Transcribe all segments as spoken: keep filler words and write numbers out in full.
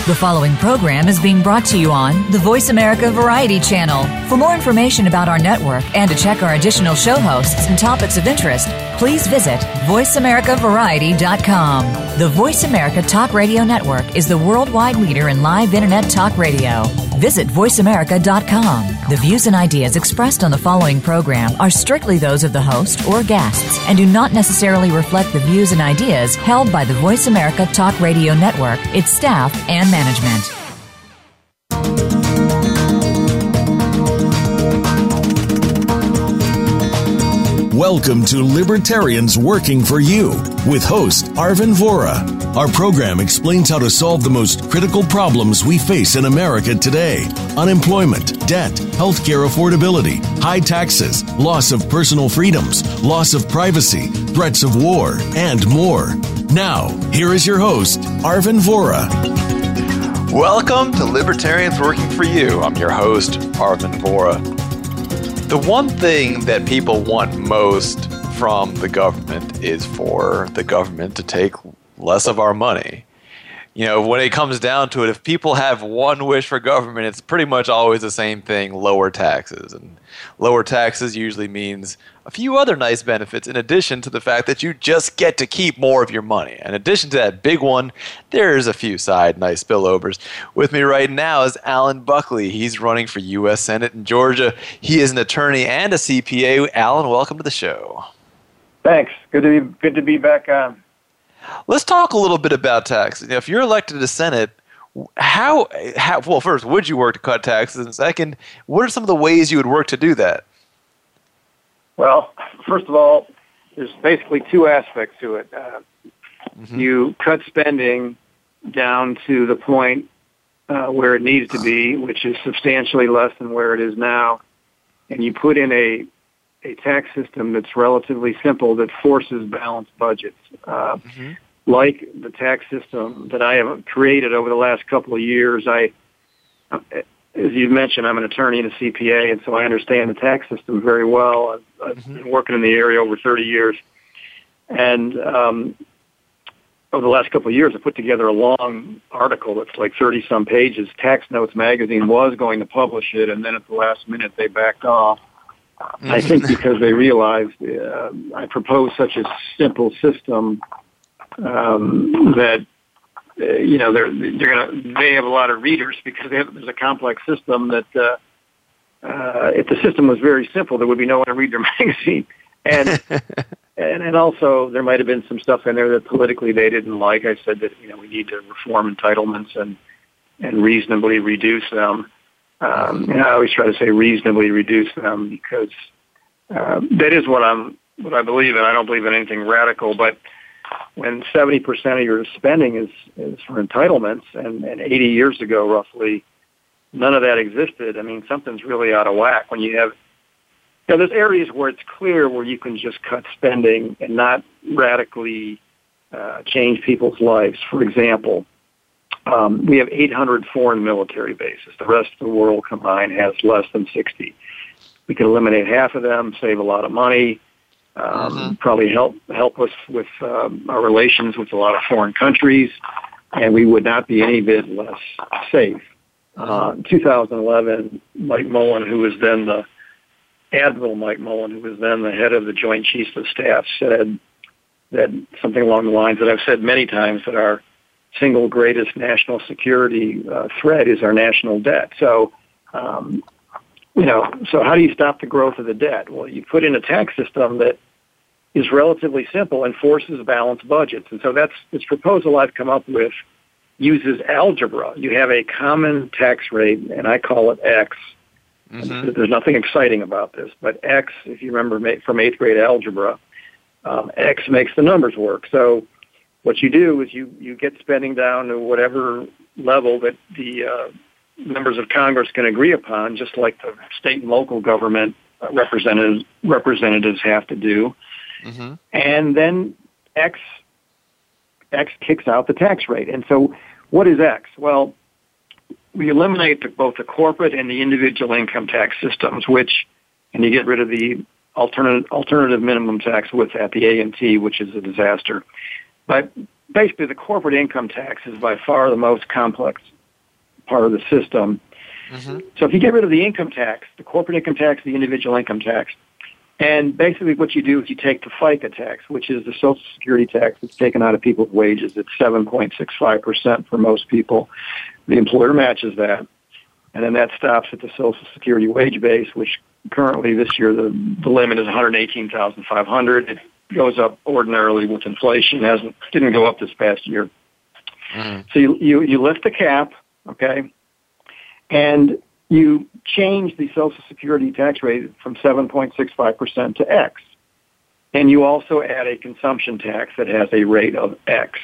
The following program is being brought to you on the Voice America Variety Channel. For more information about our network and to check our additional show hosts and topics of interest, please visit voice america variety dot com. The Voice America Talk Radio Network is the worldwide leader in live Internet talk radio. Visit voice america dot com. The views and ideas expressed on the following program are strictly those of the host or guests and do not necessarily reflect the views and ideas held by the Voice America Talk Radio Network, its staff, and management. Welcome to Libertarians Working for You with host Arvin Vohra. Our program explains how to solve the most critical problems we face in America today: unemployment, debt, healthcare affordability, high taxes, loss of personal freedoms, loss of privacy, threats of war, and more. Now, here is your host, Arvin Vohra. Welcome to Libertarians Working for You. I'm your host, Arvin Vohra. The one thing that people want most from the government is for the government to take less of our money. You know, when it comes down to it, if people have one wish for government, it's pretty much always the same thing: lower taxes. And lower taxes usually means a few other nice benefits in addition to the fact that you just get to keep more of your money. In addition to that big one, there's a few side nice spillovers. With me right now is Alan Buckley. He's running for U S Senate in Georgia. He is an attorney and a C P A. Alan, welcome to the show. Thanks. Good to be good to be back on. Let's talk a little bit about taxes. If you're elected to Senate, how, how, well, first, would you work to cut taxes? And second, what are some of the ways you would work to do that? Well, first of all, there's basically two aspects to it. Uh, mm-hmm. You cut spending down to the point uh, where it needs to be, which is substantially less than where it is now, and you put in a a tax system that's relatively simple that forces balanced budgets. Uh, mm-hmm. Like the tax system that I have created over the last couple of years, I, as you mentioned, I'm an attorney and a C P A, and so I understand the tax system very well. I've, I've mm-hmm. been working in the area over thirty years. And um, over the last couple of years, I put together a long article that's like thirty-some pages. Tax Notes magazine was going to publish it, and then at the last minute, they backed off. I think because they realized uh, I proposed such a simple system um, that uh, you know they're they're gonna they have a lot of readers because they have, there's a complex system that uh, uh, if the system was very simple, there would be no one to read their magazine, and and and also there might have been some stuff in there that politically they didn't like. I said that you know we need to reform entitlements and and reasonably reduce them. Um, and I always try to say reasonably reduce them because uh, that is what I'm, what I believe in. I don't believe in anything radical, but when seventy percent of your spending is, is for entitlements, and, and eighty years ago, roughly, none of that existed. I mean, something's really out of whack when you have, you know, there's areas where it's clear where you can just cut spending and not radically uh, change people's lives. For example, Um, we have eight hundred foreign military bases. The rest of the world combined has less than sixty. We could eliminate half of them, save a lot of money, um, mm-hmm. probably help help us with um, our relations with a lot of foreign countries, and we would not be any bit less safe. Uh, in two thousand eleven, Mike Mullen, who was then the Admiral Mike Mullen, who was then the head of the Joint Chiefs of Staff, said that something along the lines that I've said many times, that our single greatest national security uh, threat is our national debt. So, um, you know, so how do you stop the growth of the debt? Well, you put in a tax system that is relatively simple and forces balanced budgets. And so that's this proposal I've come up with uses algebra. You have a common tax rate, and I call it X. Mm-hmm. There's nothing exciting about this, but X, if you remember from eighth grade algebra, um, X makes the numbers work. So what you do is you, you get spending down to whatever level that the uh, members of Congress can agree upon, just like the state and local government representatives representatives have to do. Mm-hmm. And then X X kicks out the tax rate. And so what is X? Well, we eliminate the, both the corporate and the individual income tax systems, which, and you get rid of the alternative, alternative minimum tax with that, the A M T, which is a disaster. But basically, the corporate income tax is by far the most complex part of the system. Mm-hmm. So if you get rid of the income tax, the corporate income tax, the individual income tax, and basically what you do is you take the FICA tax, which is the Social Security tax that's taken out of people's wages. It's seven point six five percent for most people. The employer matches that. And then that stops at the Social Security wage base, which currently this year the, the limit is one hundred eighteen thousand five hundred dollars. It goes up ordinarily with inflation. It hasn't didn't go up this past year. Mm-hmm. So you, you, you lift the cap, okay, and you change the Social Security tax rate from seven point six five percent to X. And you also add a consumption tax that has a rate of X.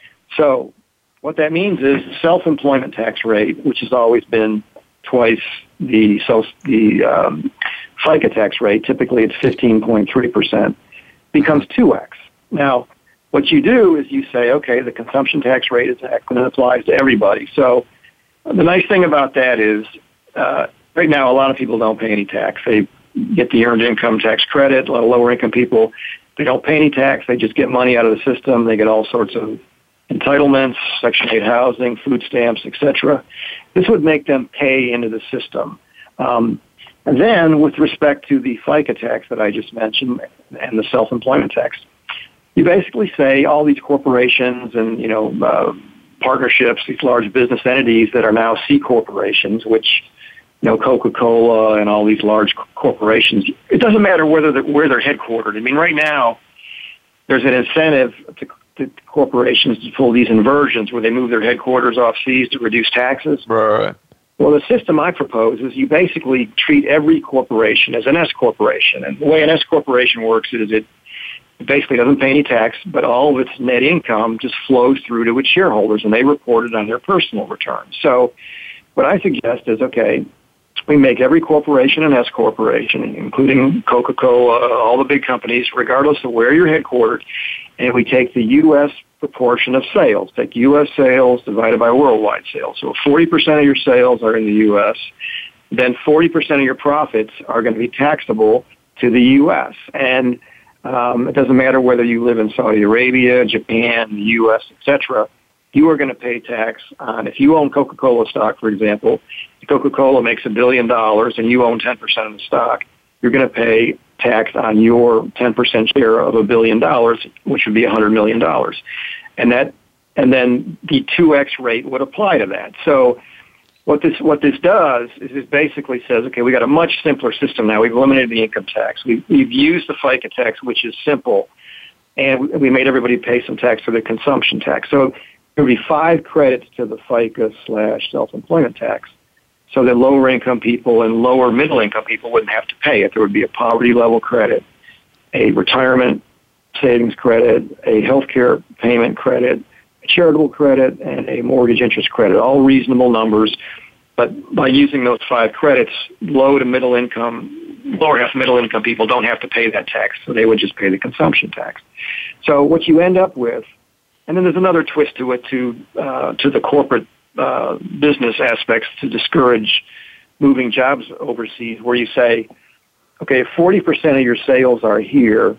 So what that means is the self-employment tax rate, which has always been twice the so the um, FICA tax rate, typically it's fifteen point three percent, becomes two X. Now, what you do is you say, okay, the consumption tax rate is X, and it applies to everybody. So the nice thing about that is, uh, right now a lot of people don't pay any tax. They get the earned income tax credit. A lot of lower income people, they don't pay any tax. They just get money out of the system. They get all sorts of entitlements, Section eight housing, food stamps, et cetera. This would make them pay into the system. Um, and then with respect to the FICA tax that I just mentioned and the self-employment tax, you basically say all these corporations and, you know, uh, partnerships, these large business entities that are now C corporations, which, you know, Coca-Cola and all these large corporations, it doesn't matter whether they're, where they're headquartered. I mean, right now, there's an incentive to to corporations to pull these inversions where they move their headquarters overseas to reduce taxes. Right. Well, the system I propose is you basically treat every corporation as an S corporation. And the way an S corporation works is it basically doesn't pay any tax, but all of its net income just flows through to its shareholders, and they report it on their personal returns. So what I suggest is, okay, we make every corporation an S corporation, including Coca-Cola, all the big companies, regardless of where you're headquartered, and we take the U S proportion of sales. Take U S sales divided by worldwide sales. So if forty percent of your sales are in the U S, then forty percent of your profits are going to be taxable to the U S. And um, it doesn't matter whether you live in Saudi Arabia, Japan, the U S, et cetera. You are going to pay tax on, if you own Coca-Cola stock, for example, Coca-Cola makes a billion dollars and you own ten percent of the stock, you're going to pay tax on your ten percent share of a billion dollars, which would be one hundred million dollars. And that, and then the two X rate would apply to that. So what this, what this does is it basically says, okay, we got a much simpler system now. We've eliminated the income tax. We've, we've used the FICA tax, which is simple, and we made everybody pay some tax for the consumption tax. So there would be five credits to the FICA slash self-employment tax, so that lower income people and lower middle income people wouldn't have to pay it. There would be a poverty level credit, a retirement savings credit, a healthcare payment credit, a charitable credit, and a mortgage interest credit, all reasonable numbers. But by using those five credits, low to middle income, lower half middle income people don't have to pay that tax, so they would just pay the consumption tax. So what you end up with, and then there's another twist to it, to uh, to the corporate uh, business aspects to discourage moving jobs overseas, where you say, okay, forty percent of your sales are here,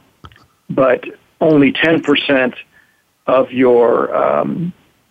but only ten percent of your, um,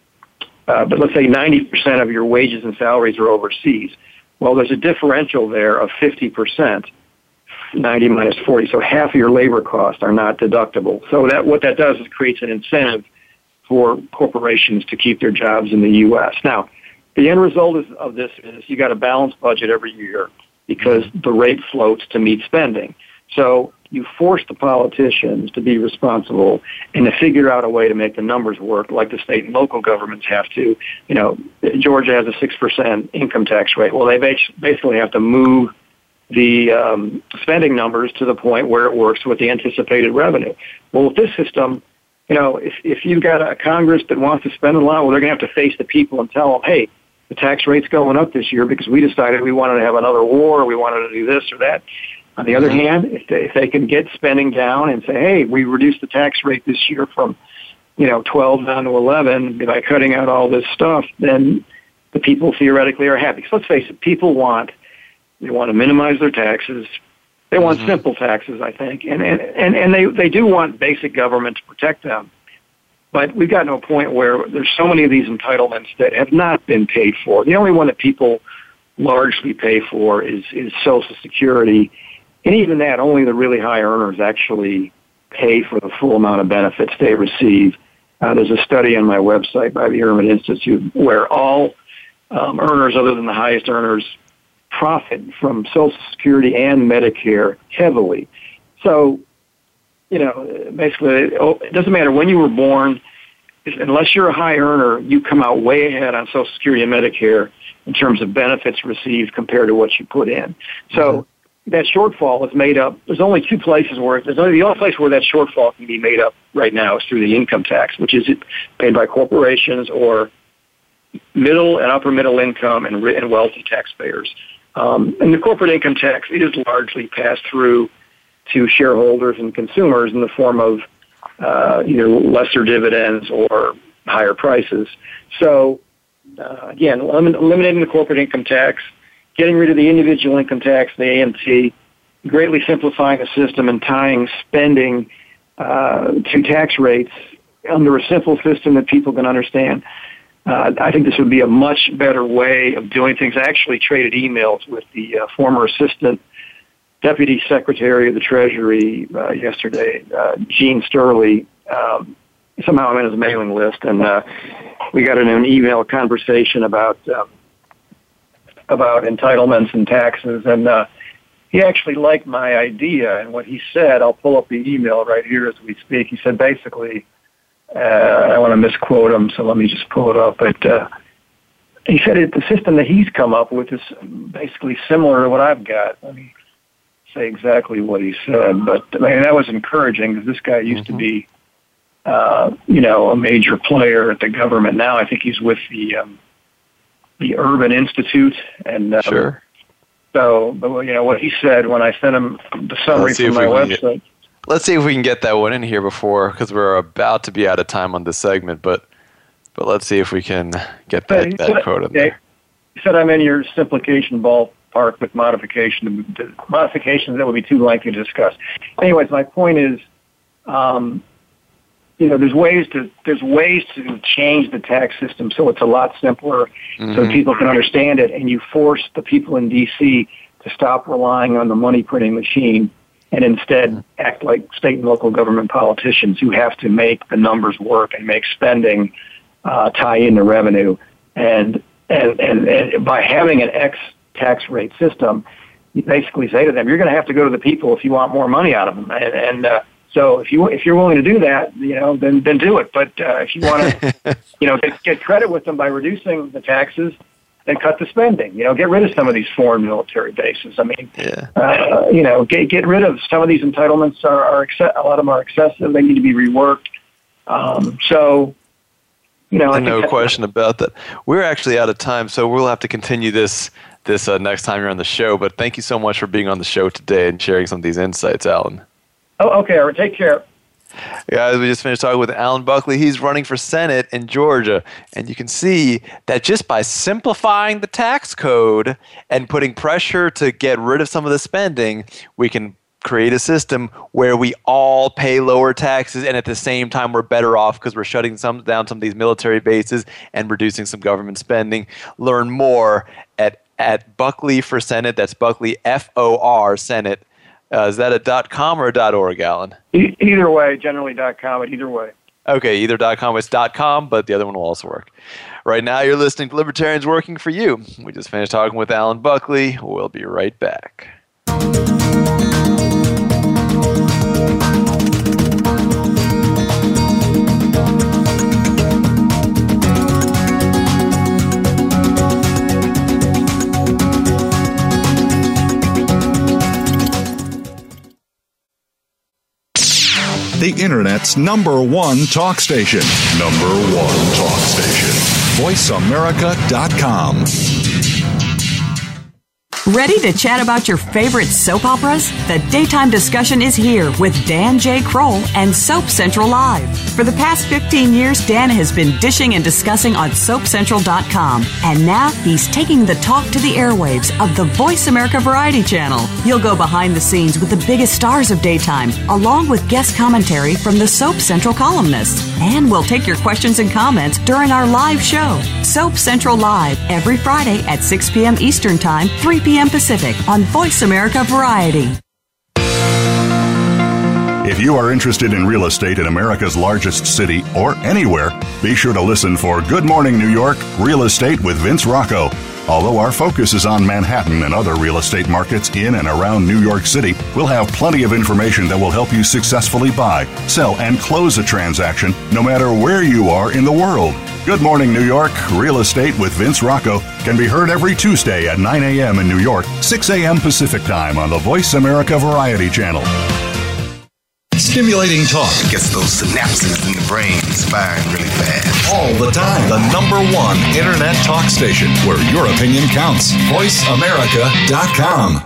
uh, but let's say ninety percent of your wages and salaries are overseas. Well, there's a differential there of fifty percent, ninety minus forty, so half of your labor costs are not deductible. So that what that does is creates an incentive for corporations to keep their jobs in the U S. Now, the end result is, of this is you got a balanced budget every year because the rate floats to meet spending. So you force the politicians to be responsible and to figure out a way to make the numbers work, like the state and local governments have to. You know, Georgia has a six percent income tax rate. Well, they basically have to move the um, spending numbers to the point where it works with the anticipated revenue. Well, with this system, you know, if, if you've got a Congress that wants to spend a lot, well, they're going to have to face the people and tell them, hey, the tax rate's going up this year because we decided we wanted to have another war, or we wanted to do this or that. On the other hand, if they, if they can get spending down and say, hey, we reduced the tax rate this year from, you know, twelve down to eleven by cutting out all this stuff, then the people theoretically are happy. So let's face it, people want, they want to minimize their taxes. They want mm-hmm. simple taxes, I think, and, and, and, and they, they do want basic government to protect them. But we've gotten to a point where there's so many of these entitlements that have not been paid for. The only one that people largely pay for is, is Social Security. And even that, only the really high earners actually pay for the full amount of benefits they receive. Uh, there's a study on my website by the Urban Institute where all um, earners other than the highest earners profit from Social Security and Medicare heavily. So, you know, basically, it doesn't matter when you were born. Unless you're a high earner, you come out way ahead on Social Security and Medicare in terms of benefits received compared to what you put in. So mm-hmm. that shortfall is made up. There's only two places where, there's only the only place where that shortfall can be made up right now is through the income tax, which is paid by corporations or middle and upper middle income and, and wealthy taxpayers. Um, and the corporate income tax is largely passed through to shareholders and consumers in the form of uh, either lesser dividends or higher prices. So, uh, again, elim- eliminating the corporate income tax, getting rid of the individual income tax, the A M T, greatly simplifying the system and tying spending uh, to tax rates under a simple system that people can understand. Uh, I think this would be a much better way of doing things. I actually traded emails with the uh, former assistant Deputy Secretary of the Treasury uh, yesterday, uh, Gene Sterling. Um, somehow I'm in his mailing list, and uh, we got in an email conversation about um, about entitlements and taxes, and uh, he actually liked my idea. And what he said, I'll pull up the email right here as we speak. He said basically, uh, I want to misquote him, so let me just pull it up. But uh, he said it, the system that he's come up with is basically similar to what I've got. Let me say exactly what he said, but I mean, that was encouraging because this guy used mm-hmm. to be, uh, you know, a major player at the government. Now I think he's with the um, the Urban Institute, and um, sure. So, but you know what he said when I sent him the summary from my website. Get, let's see if we can get that one in here before, because we're about to be out of time on this segment. But but let's see if we can get that, that said, quote in there. He said, "I'm in your simplification ballpark with modification modifications that would be too lengthy to discuss." Anyways, my point is, um, you know, there's ways to there's ways to change the tax system so it's a lot simpler, mm-hmm. so people can understand it, and you force the people in D C to stop relying on the money printing machine and instead mm-hmm. act like state and local government politicians who have to make the numbers work and make spending uh, tie into revenue. And and, and and by having an X tax rate system, you basically say to them, you're going to have to go to the people if you want more money out of them. And, and uh, so if you if you're willing to do that, you know, then then do it. But uh, if you want to, you know, get, get credit with them by reducing the taxes, then cut the spending. You know, get rid of some of these foreign military bases. I mean, yeah. uh, you know, get get rid of some of these entitlements. Are, are exce- a lot of them are excessive. They need to be reworked. Um, so. You know, I no question about that. We're actually out of time, so we'll have to continue this this uh, next time you're on the show. But thank you so much for being on the show today and sharing some of these insights, Alan. Oh, okay. All right, take care. Guys, we just finished talking with Alan Buckley. He's running for Senate in Georgia. And you can see that just by simplifying the tax code and putting pressure to get rid of some of the spending, we can create a system where we all pay lower taxes, and at the same time we're better off because we're shutting some down some of these military bases and reducing some government spending. Learn more at at Buckley for Senate. That's Buckley F O R Senate. Uh, is that a dot com or a dot org, Alan? E- either way, generally dot com. But either way. Okay, either dot com. It's dot com, but the other one will also work. Right now, you're listening to Libertarians Working for You. We just finished talking with Alan Buckley. We'll be right back. The Internet's number one talk station. Number one talk station. voice america dot com. Ready to chat about your favorite soap operas? The daytime discussion is here with Dan J. Kroll and Soap Central Live. For the past fifteen years, Dan has been dishing and discussing on soap central dot com. And now he's taking the talk to the airwaves of the Voice America Variety Channel. He'll go behind the scenes with the biggest stars of daytime, along with guest commentary from the Soap Central columnists. And we'll take your questions and comments during our live show, Soap Central Live, every Friday at six p.m. Eastern Time, three p.m. Pacific on Voice America Variety. If you are interested in real estate in America's largest city or anywhere, be sure to listen for Good Morning New York, Real Estate with Vince Rocco. Although our focus is on Manhattan and other real estate markets in and around New York City, we'll have plenty of information that will help you successfully buy, sell, and close a transaction no matter where you are in the world. Good Morning New York, Real Estate with Vince Rocco can be heard every Tuesday at nine a.m. in New York, six a.m. Pacific Time on the Voice America Variety Channel. Stimulating talk gets those synapses in the brain firing really fast. All the time. The number one internet talk station where your opinion counts. voice america dot com.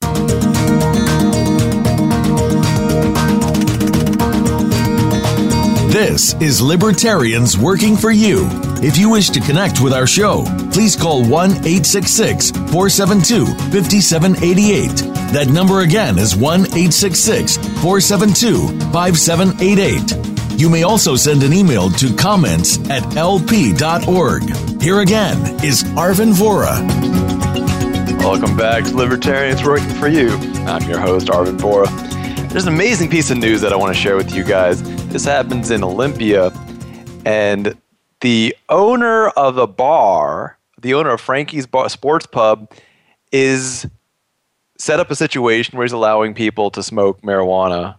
This is Libertarians Working for You. If you wish to connect with our show, please call one eight six six, four seven two, five seven eight eight. That number again is one eight six six, four seven two, five seven eight eight. You may also send an email to comments at l p dot org. Here again is Arvin Vohra. Welcome back to Libertarians Working for You. I'm your host, Arvin Vohra. There's an amazing piece of news that I want to share with you guys. This happens in Olympia, and the owner of the bar, the owner of Frankie's bar, Sports Pub, is set up a situation where he's allowing people to smoke marijuana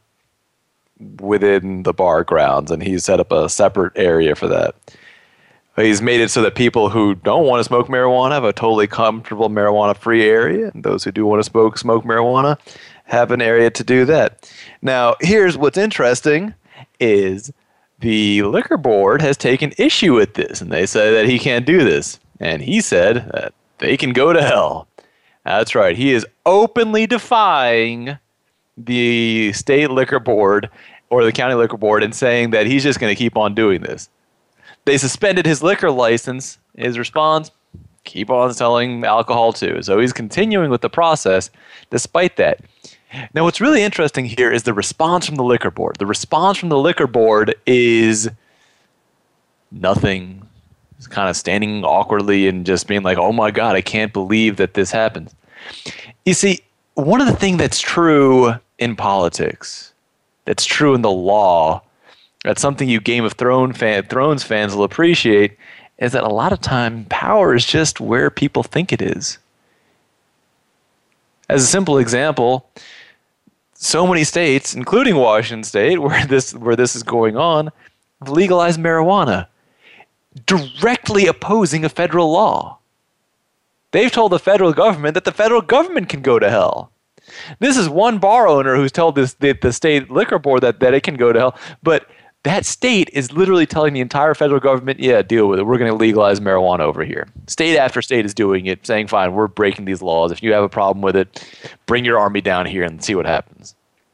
within the bar grounds, and he's set up a separate area for that. He's made it so that people who don't want to smoke marijuana have a totally comfortable marijuana-free area, and those who do want to smoke smoke marijuana have an area to do that. Now, here's what's interesting is the liquor board has taken issue with this, and they say that he can't do this. And he said that they can go to hell. That's right. He is openly defying the state liquor board or the county liquor board and saying that he's just going to keep on doing this. They suspended his liquor license. His response, keep on selling alcohol too. So he's continuing with the process despite that. Now, what's really interesting here is the response from the liquor board. The response from the liquor board is nothing. It's kind of standing awkwardly and just being like, oh my God, I can't believe that this happens. You see, one of the things that's true in politics, that's true in the law, that's something you Game of Thrones, fan, Thrones fans will appreciate, is that a lot of time power is just where people think it is. As a simple example, so many states, including Washington State, where this where this is going on, have legalized marijuana, directly opposing a federal law. They've told the federal government that the federal government can go to hell. This is one bar owner who's told this the, the state liquor board that, that it can go to hell, but that state is literally telling the entire federal government, yeah, deal with it. We're going to legalize marijuana over here. State after state is doing it, saying, fine, we're breaking these laws. If you have a problem with it, bring your army down here and see what happens.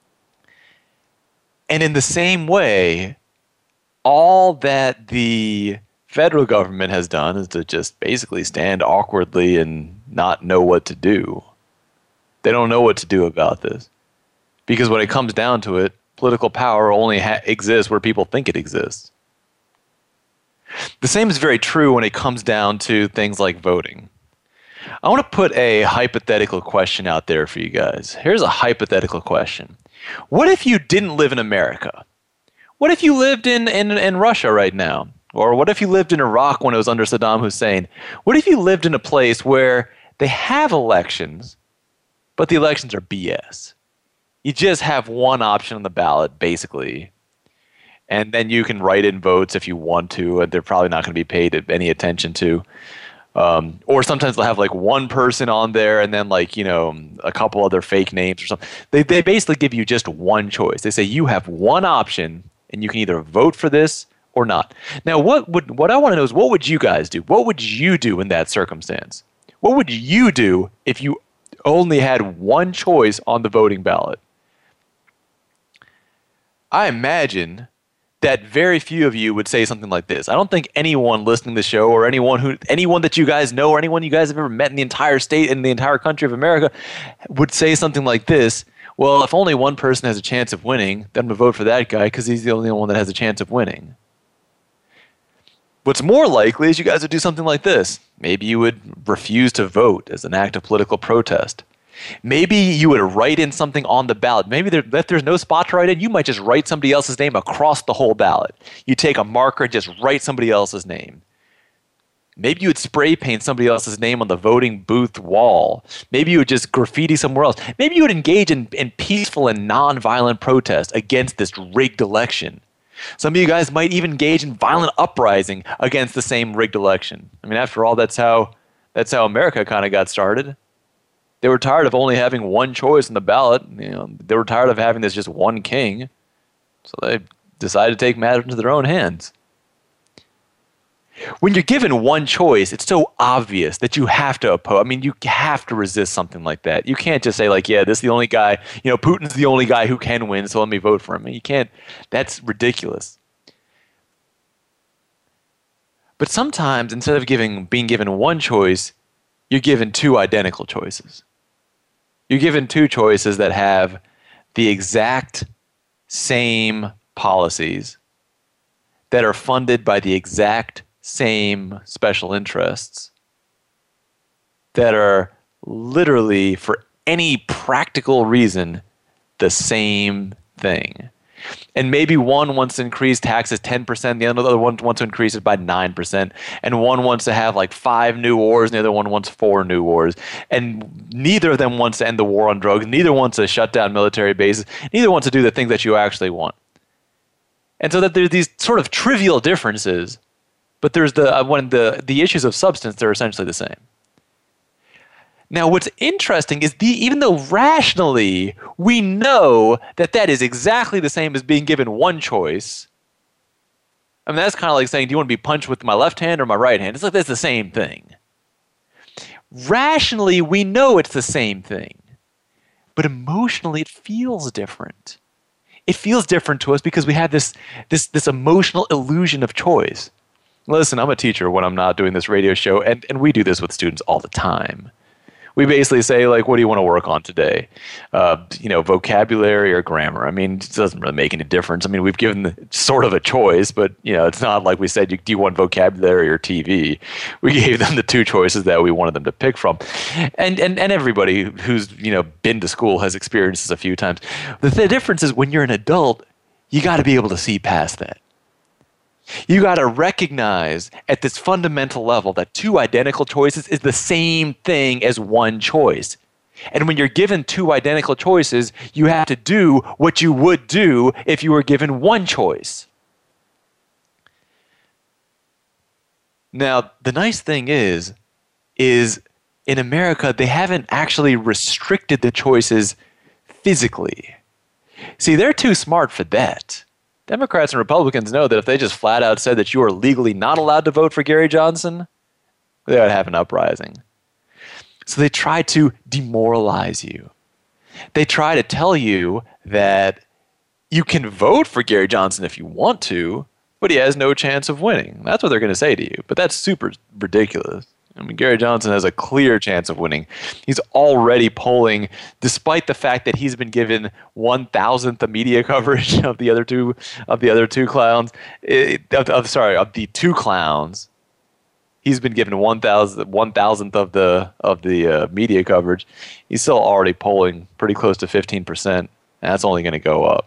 And in the same way, all that the federal government has done is to just basically stand awkwardly and not know what to do. They don't know what to do about this. Because when it comes down to it, political power only ha- exists where people think it exists. The same is very true when it comes down to things like voting. I want to put a hypothetical question out there for you guys. Here's a hypothetical question. What if you didn't live in America? What if you lived in, in, in Russia right now? Or what if you lived in Iraq when it was under Saddam Hussein? What if you lived in a place where they have elections, but the elections are B S? You just have one option on the ballot, basically. And then you can write in votes if you want to, and they're probably not going to be paid any attention to. Um, or sometimes they'll have like one person on there and then like, you know, a couple other fake names or something. They, they basically give you just one choice. They say you have one option and you can either vote for this or not. Now, what would what I want to know is what would you guys do? What would you do in that circumstance? What would you do if you only had one choice on the voting ballot, I imagine that very few of you would say something like this. I don't think anyone listening to the show or anyone who anyone that you guys know or anyone you guys have ever met in the entire state and the entire country of America would say something like this. Well, if only one person has a chance of winning, then I'm going to vote for that guy because he's the only one that has a chance of winning. What's more likely is you guys would do something like this. Maybe you would refuse to vote as an act of political protest. Maybe you would write in something on the ballot. Maybe there, if there's no spot to write in, you might just write somebody else's name across the whole ballot. You take a marker and just write somebody else's name. Maybe you would spray paint somebody else's name on the voting booth wall. Maybe you would just graffiti somewhere else. Maybe you would engage in, in peaceful and nonviolent protest against this rigged election. Some of you guys might even engage in violent uprising against the same rigged election. I mean, after all, that's how that's how America kind of got started. They were tired of only having one choice in the ballot. You know, they were tired of having this just one king. So they decided to take matters into their own hands. When you're given one choice, it's so obvious that you have to oppose. I mean, you have to resist something like that. You can't just say like, yeah, this is the only guy, you know, Putin's the only guy who can win, so let me vote for him. You can't. That's ridiculous. But sometimes, instead of giving being given one choice, you're given two identical choices. You're given two choices that have the exact same policies that are funded by the exact same special interests that are literally, for any practical reason, the same thing. And maybe one wants to increase taxes ten percent, the other one wants to increase it by nine percent, and one wants to have like five new wars, and the other one wants four new wars. And neither of them wants to end the war on drugs, neither wants to shut down military bases, neither wants to do the things that you actually want. And so that there's these sort of trivial differences, but there's the uh, when the the issues of substance, they're essentially the same. Now, what's interesting is the even though rationally we know that that is exactly the same as being given one choice. I mean, that's kind of like saying, do you want to be punched with my left hand or my right hand? It's like that's the same thing. Rationally, we know it's the same thing, but emotionally, it feels different. It feels different to us because we have this this this emotional illusion of choice. Listen, I'm a teacher when I'm not doing this radio show, and, and we do this with students all the time. We basically say, like, what do you want to work on today? Uh, you know, vocabulary or grammar? I mean, it doesn't really make any difference. I mean, we've given the, sort of a choice, but, you know, it's not like we said, do you want vocabulary or T V? We gave them the two choices that we wanted them to pick from. And and, and everybody who's, you know, been to school has experienced this a few times. The, the difference is when you're an adult, you got to be able to see past that. You got to recognize at this fundamental level that two identical choices is the same thing as one choice. And when you're given two identical choices, you have to do what you would do if you were given one choice. Now, the nice thing is, is in America, they haven't actually restricted the choices physically. See, they're too smart for that. Democrats and Republicans know that if they just flat out said that you are legally not allowed to vote for Gary Johnson, they would have an uprising. So they try to demoralize you. They try to tell you that you can vote for Gary Johnson if you want to, but he has no chance of winning. That's what they're going to say to you. But that's super ridiculous. I mean, Gary Johnson has a clear chance of winning. He's already polling, despite the fact that he's been given one thousandth the media coverage of the other two of the other two clowns. It, of, of, sorry, of the two clowns, he's been given one thousandth one thousandth of the of the uh, media coverage. He's still already polling pretty close to fifteen percent, and that's only going to go up.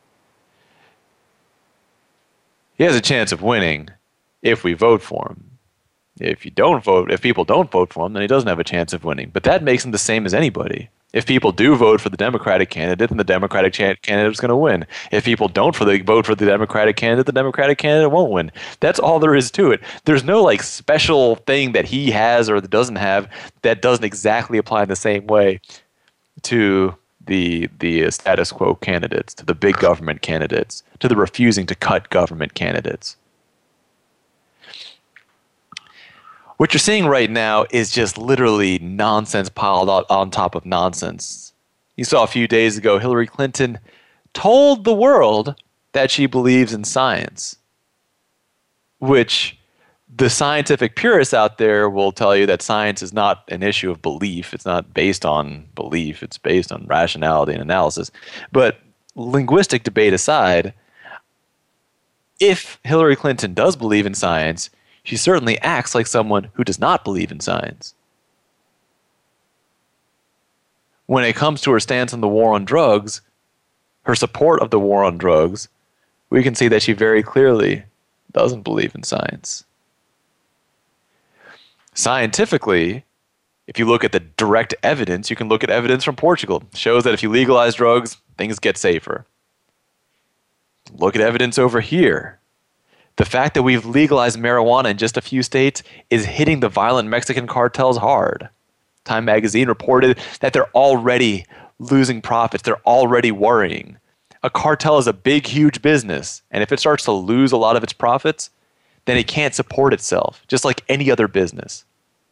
He has a chance of winning if we vote for him. If you don't vote, if people don't vote for him, then he doesn't have a chance of winning. But that makes him the same as anybody. If people do vote for the Democratic candidate, then the Democratic cha- candidate is going to win. If people don't for the vote for the Democratic candidate, the Democratic candidate won't win. That's all there is to it. There's no like special thing that he has or that doesn't have that doesn't exactly apply in the same way to the the status quo candidates, to the big government candidates, to the refusing to cut government candidates. What you're seeing right now is just literally nonsense piled on, on top of nonsense. You saw a few days ago, Hillary Clinton told the world that she believes in science, which the scientific purists out there will tell you that science is not an issue of belief. It's not based on belief. It's based on rationality and analysis. But linguistic debate aside, if Hillary Clinton does believe in science, she certainly acts like someone who does not believe in science. When it comes to her stance on the war on drugs, her support of the war on drugs, we can see that she very clearly doesn't believe in science. Scientifically, if you look at the direct evidence, you can look at evidence from Portugal. It shows that if you legalize drugs, things get safer. Look at evidence over here. The fact that we've legalized marijuana in just a few states is hitting the violent Mexican cartels hard. Time magazine reported that they're already losing profits. They're already worrying. A cartel is a big, huge business, and if it starts to lose a lot of its profits, then it can't support itself, just like any other business.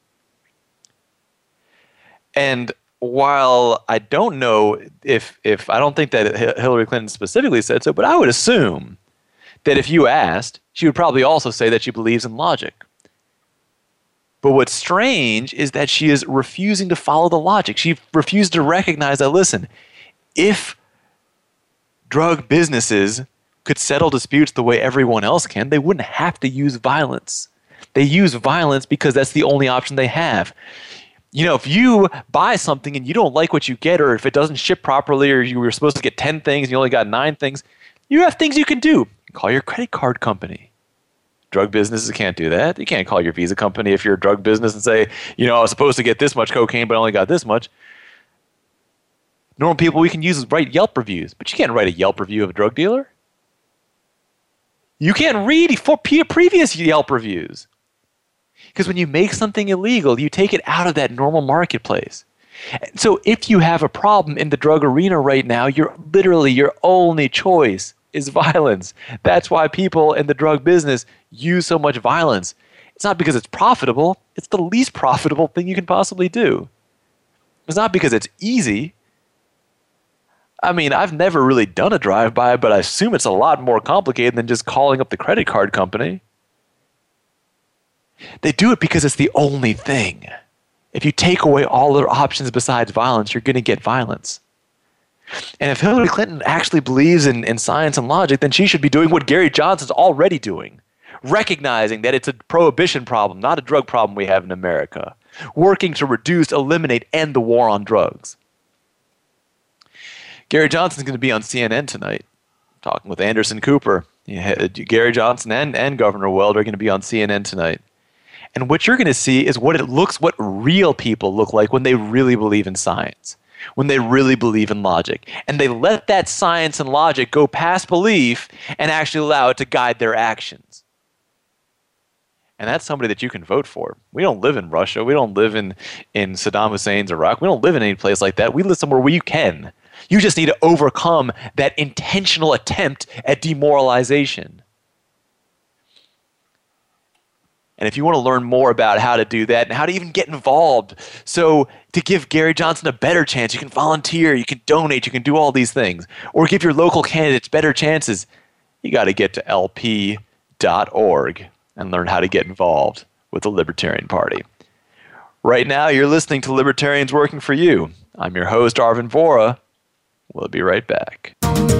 And while I don't know if, if I don't think that Hillary Clinton specifically said so, but I would assume that if you asked, she would probably also say that she believes in logic. But what's strange is that she is refusing to follow the logic. She refused to recognize that, listen, if drug businesses could settle disputes the way everyone else can, they wouldn't have to use violence. They use violence because that's the only option they have. You know, if you buy something and you don't like what you get, or if it doesn't ship properly, or you were supposed to get ten things and you only got nine things, you have things you can do. Call your credit card company. Drug businesses can't do that. You can't call your Visa company if you're a drug business and say, you know, I was supposed to get this much cocaine, but I only got this much. Normal people we can use is write Yelp reviews, but you can't write a Yelp review of a drug dealer. You can't read for previous Yelp reviews. Because when you make something illegal, you take it out of that normal marketplace. So if you have a problem in the drug arena right now, you're literally your only choice is violence. That's why people in the drug business use so much violence. It's not because it's profitable. It's the least profitable thing you can possibly do. It's not because it's easy. I mean, I've never really done a drive-by, but I assume it's a lot more complicated than just calling up the credit card company. They do it because it's the only thing. If you take away all other options besides violence, you're going to get violence. And if Hillary Clinton actually believes in, in science and logic, then she should be doing what Gary Johnson's already doing, recognizing that it's a prohibition problem, not a drug problem we have in America, working to reduce, eliminate, end the war on drugs. Gary Johnson's going to be on C N N tonight, talking with Anderson Cooper. Gary Johnson and, and Governor Weld are going to be on C N N tonight. And what you're going to see is what it looks, what real people look like when they really believe in science, when they really believe in logic. And they let that science and logic go past belief and actually allow it to guide their actions. And that's somebody that you can vote for. We don't live in Russia. We don't live in, in Saddam Hussein's Iraq. We don't live in any place like that. We live somewhere where you can. You just need to overcome that intentional attempt at demoralization. And if you want to learn more about how to do that and how to even get involved, so to give Gary Johnson a better chance, you can volunteer, you can donate, you can do all these things, or give your local candidates better chances, you got to get to L P dot org and learn how to get involved with the Libertarian Party. Right now, you're listening to Libertarians Working for You. I'm your host, Arvin Vohra. We'll be right back.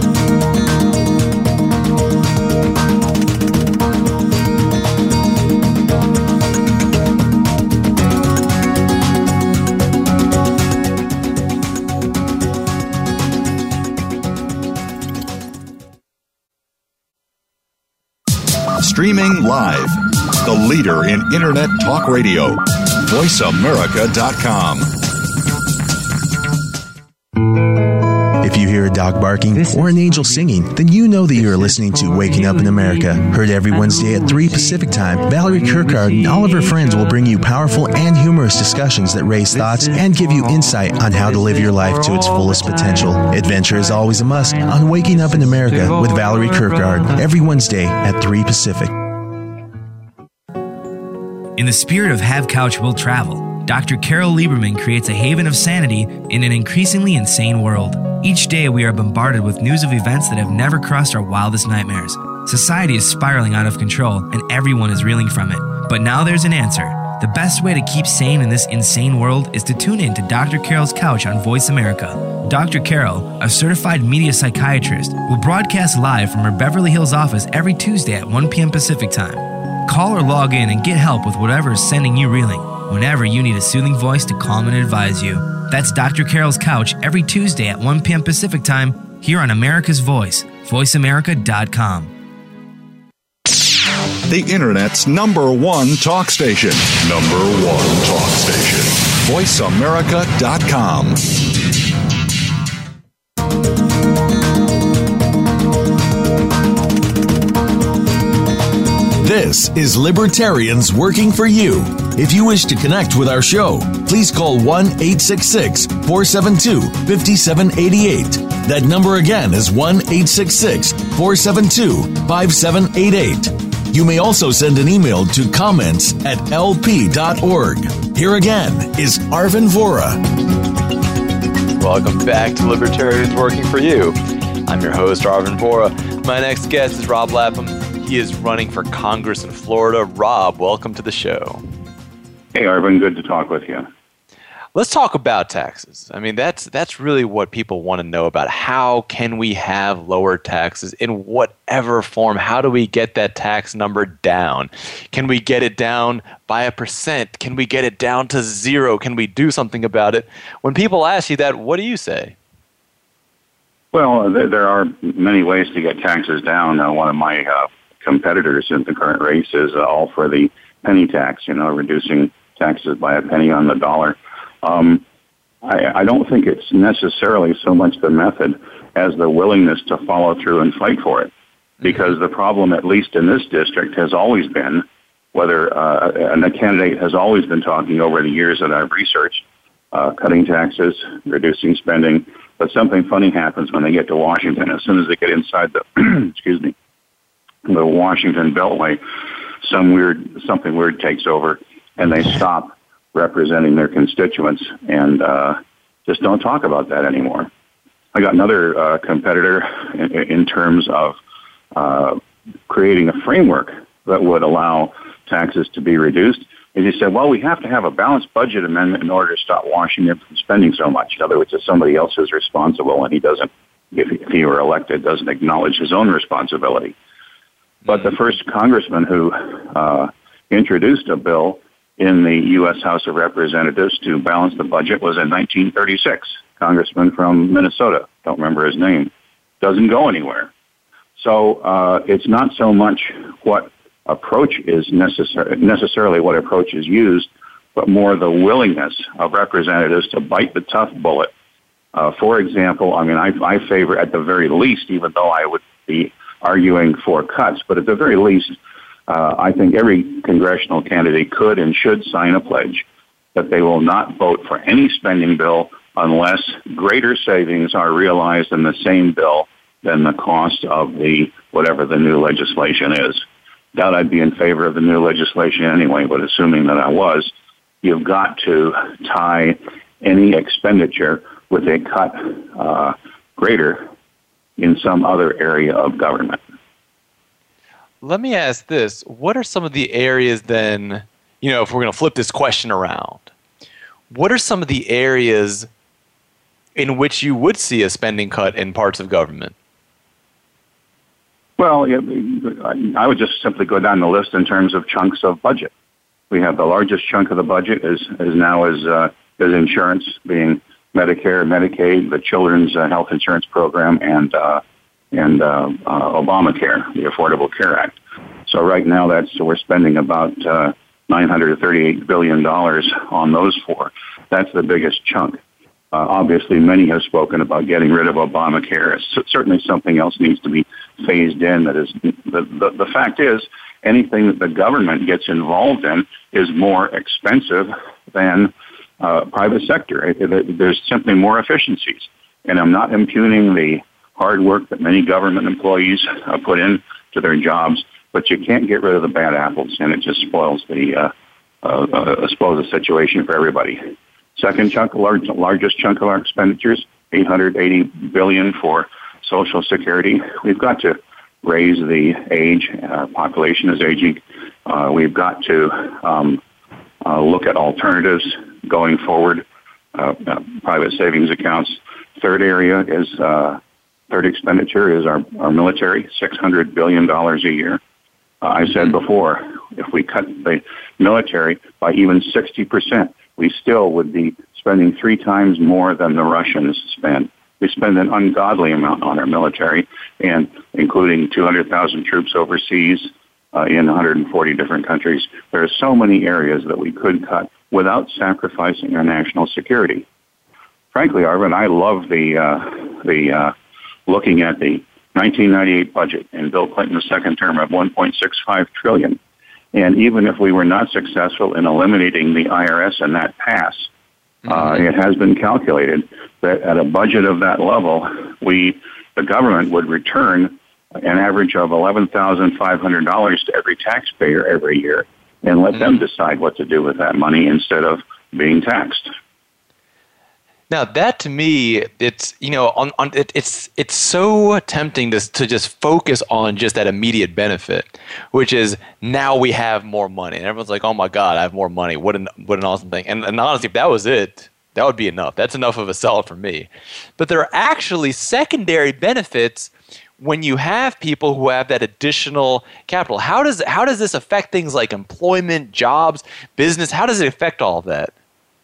Streaming live, the leader in Internet talk radio, voice america dot com. If you hear a dog barking or an angel singing, then you know that you are listening to Waking Up in America. Heard every Wednesday at three Pacific Time, Valerie Kirkard and all of her friends will bring you powerful and humorous discussions that raise thoughts and give you insight on how to live your life to its fullest potential. Adventure is always a must on Waking Up in America with Valerie Kirkard, every Wednesday at three Pacific. In the spirit of Have Couch Will Travel, Doctor Carol Lieberman creates a haven of sanity in an increasingly insane world. Each day we are bombarded with news of events that have never crossed our wildest nightmares. Society is spiraling out of control and everyone is reeling from it. But now there's an answer. The best way to keep sane in this insane world is to tune in to Doctor Carol's Couch on Voice America. Doctor Carol, a certified media psychiatrist, will broadcast live from her Beverly Hills office every Tuesday at one p.m. Pacific Time. Call or log in and get help with whatever is sending you reeling, whenever you need a soothing voice to calm and advise you. That's Doctor Carol's Couch every Tuesday at one p.m. Pacific Time here on America's Voice, voice america dot com. The Internet's number one talk station. Number one talk station. voice america dot com. This is Libertarians Working for You. If you wish to connect with our show, please call one eight six six, four seven two, five seven eight eight. That number again is one eight six six, four seven two, five seven eight eight. You may also send an email to comments at l p dot org. Here again is Arvin Vohra. Welcome back to Libertarians Working for You. I'm your host, Arvin Vohra. My next guest is Rob Lapham. He is running for Congress in Florida. Rob, welcome to the show. Hey, Arvin, good to talk with you. Let's talk about taxes. I mean, that's that's really what people want to know about. How can we have lower taxes in whatever form? How do we get that tax number down? Can we get it down by a percent? Can we get it down to zero? Can we do something about it? When people ask you that, what do you say? Well, there are many ways to get taxes down. Uh, one of my uh, competitors in the current race is uh, all for the penny tax, you know, reducing taxes by a penny on the dollar. Um, I, I don't think it's necessarily so much the method as the willingness to follow through and fight for it. Because the problem, at least in this district, has always been, whether uh, and the candidate has always been talking over the years that I've researched, uh, cutting taxes, reducing spending, but something funny happens when they get to Washington. As soon as they get inside the, excuse me, the Washington Beltway, some weird, something weird takes over, and they stop representing their constituents and uh, just don't talk about that anymore. I got another uh, competitor in, in terms of uh, creating a framework that would allow taxes to be reduced. And he said, well, we have to have a balanced budget amendment in order to stop Washington from spending so much. In other words, if somebody else is responsible and he doesn't, if he, if he were elected, doesn't acknowledge his own responsibility. But the first congressman who uh, introduced a bill in the U S House of Representatives to balance the budget was in nineteen thirty-six. Congressman from Minnesota, don't remember his name, doesn't go anywhere. So uh, it's not so much what approach is necessar- necessarily what approach is used, but more the willingness of representatives to bite the tough bullet. Uh, for example, I mean, I, I favor at the very least, even though I would be arguing for cuts, but at the very least, Uh, I think every congressional candidate could and should sign a pledge that they will not vote for any spending bill unless greater savings are realized in the same bill than the cost of the whatever the new legislation is. Doubt I'd be in favor of the new legislation anyway, but assuming that I was, you've got to tie any expenditure with a cut uh, greater in some other area of government. Let me ask this. What are some of the areas then, you know, if we're going to flip this question around, what are some of the areas in which you would see a spending cut in parts of government? Well, I would just simply go down the list in terms of chunks of budget. We have the largest chunk of the budget is, is now is, uh, is insurance, being Medicare, Medicaid, the Children's uh, Health Insurance Program, and uh, and uh, uh, Obamacare, the Affordable Care Act. So right now, that's we're spending about uh, nine hundred thirty-eight billion dollars on those four. That's the biggest chunk. Uh, obviously, many have spoken about getting rid of Obamacare. C- certainly, something else needs to be phased in. That is, the, the, the fact is, anything that the government gets involved in is more expensive than uh, private sector. It, it, there's simply more efficiencies. And I'm not impugning the hard work that many government employees uh, put in to their jobs, but you can't get rid of the bad apples, and it just spoils the uh, uh, uh, suppose a situation for everybody. Second chunk, large, largest chunk of our expenditures, eight hundred eighty billion dollars for Social Security. We've got to raise the age. Our population is aging. Uh, we've got to um, uh, look at alternatives going forward. Uh, uh, private savings accounts. Third area is uh, third expenditure is our, our military, six hundred billion dollars a year. Uh, I said before, if we cut the military by even sixty percent, we still would be spending three times more than the Russians spend. We spend an ungodly amount on our military, and including two hundred thousand troops overseas uh, in one hundred forty different countries. There are so many areas that we could cut without sacrificing our national security. Frankly, Arvin, I love the uh, the uh, looking at the nineteen ninety-eight budget in Bill Clinton's second term of one point six five trillion dollars. And even if we were not successful in eliminating the I R S and that pass, mm-hmm. uh, it has been calculated that at a budget of that level, we, the government, would return an average of eleven thousand five hundred dollars to every taxpayer every year, and let mm-hmm. them decide what to do with that money instead of being taxed. Now that to me, it's you know, on, on it, it's it's so tempting to to just focus on just that immediate benefit, which is now we have more money, and everyone's like, "Oh my God, I have more money! What an what an awesome thing!" And, and honestly, if that was it, that would be enough. That's enough of a sell for me. But there are actually secondary benefits when you have people who have that additional capital. How does how does this affect things like employment, jobs, business? How does it affect all of that?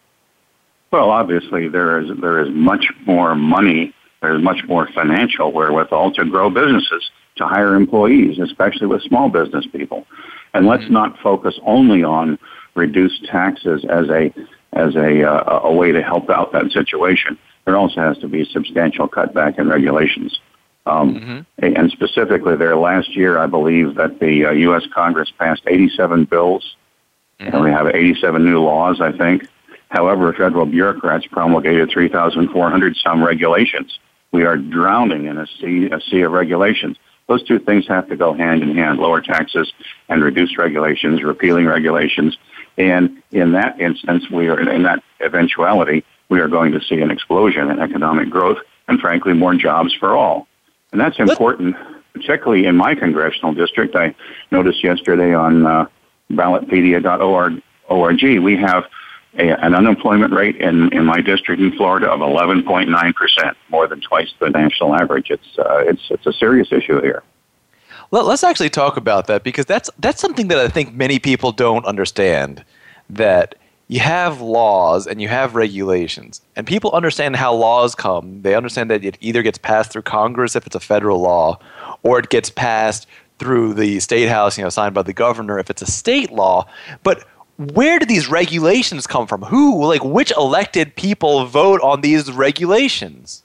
Well, obviously, there is there is much more money, there is much more financial wherewithal to grow businesses, to hire employees, especially with small business people. And let's mm-hmm. not focus only on reduced taxes as a as a uh, a way to help out that situation. There also has to be substantial cutback in regulations. Um, mm-hmm. And specifically, there last year, I believe that the uh, U S Congress passed eighty-seven bills, mm-hmm. and we have eighty-seven new laws, I think. However, federal bureaucrats promulgated three thousand four hundred some regulations. We are drowning in a sea, a sea of regulations. Those two things have to go hand in hand, lower taxes and reduce regulations, repealing regulations. And in that instance, we are in that eventuality, we are going to see an explosion in economic growth and, frankly, more jobs for all. And that's important, particularly in my congressional district. I noticed yesterday on uh, ballotpedia dot org, we have A, an unemployment rate in, in my district in Florida of eleven point nine percent, more than twice the national average. It's uh, it's it's a serious issue here. Well, let's actually talk about that, because that's that's something that I think many people don't understand, that you have laws and you have regulations, and people understand how laws come. They understand that it either gets passed through Congress if it's a federal law, or it gets passed through the state house, you know, signed by the governor if it's a state law. But where do these regulations come from? Who, like, which elected people vote on these regulations?